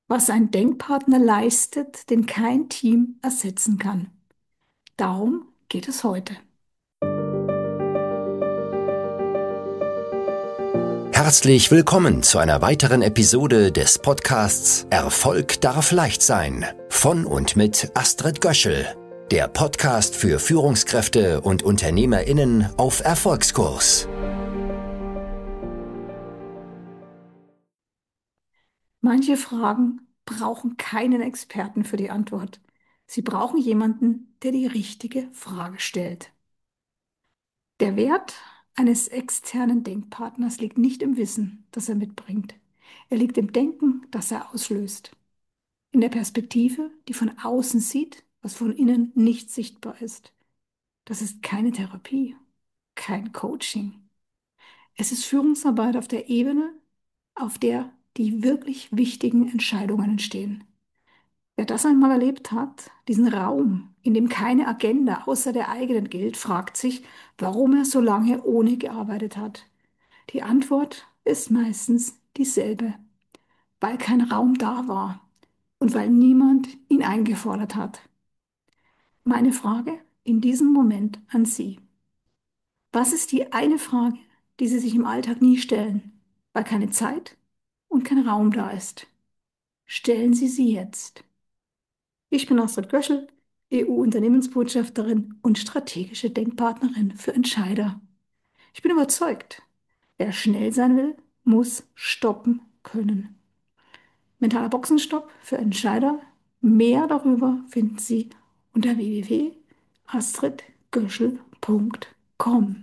Was ein Denkpartner leistet, den kein Team ersetzen kann. Darum geht es heute. Herzlich willkommen zu einer weiteren Episode des Podcasts Erfolg darf leicht sein von und mit Astrid Göschel, der Podcast für Führungskräfte und UnternehmerInnen auf Erfolgskurs. Manche Fragen brauchen keinen Experten für die Antwort. Sie brauchen jemanden, der die richtige Frage stellt. Der Wert eines externen Denkpartners liegt nicht im Wissen, das er mitbringt. Er liegt im Denken, das er auslöst. In der Perspektive, die von außen sieht, was von innen nicht sichtbar ist. Das ist keine Therapie, kein Coaching. Es ist Führungsarbeit auf der Ebene, auf der die wirklich wichtigen Entscheidungen entstehen. Wer das einmal erlebt hat, diesen Raum, in dem keine Agenda außer der eigenen gilt, fragt sich, warum er so lange ohne gearbeitet hat. Die Antwort ist meistens dieselbe, weil kein Raum da war und weil niemand ihn eingefordert hat. Meine Frage in diesem Moment an Sie. Was ist die eine Frage, die Sie sich im Alltag nie stellen, weil keine Zeit und kein Raum da ist? Stellen Sie sie jetzt. Ich bin Astrid Göschel, EU-Unternehmensbotschafterin und strategische Denkpartnerin für Entscheider. Ich bin überzeugt, wer schnell sein will, muss stoppen können. Mentaler Boxenstopp für Entscheider. Mehr darüber finden Sie unter www.astridgöschel.com.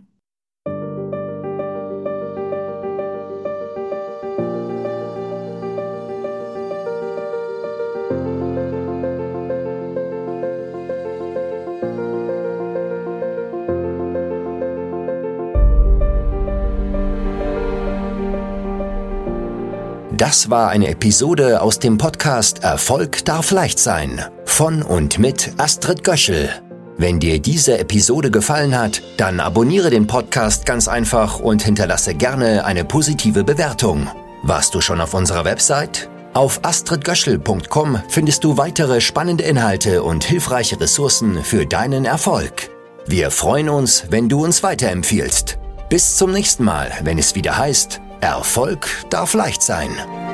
Das war eine Episode aus dem Podcast Erfolg darf leicht sein von und mit Astrid Göschel. Wenn dir diese Episode gefallen hat, dann abonniere den Podcast ganz einfach und hinterlasse gerne eine positive Bewertung. Warst du schon auf unserer Website? Auf astridgöschel.com findest du weitere spannende Inhalte und hilfreiche Ressourcen für deinen Erfolg. Wir freuen uns, wenn du uns weiterempfiehlst. Bis zum nächsten Mal, wenn es wieder heißt, Erfolg darf leicht sein.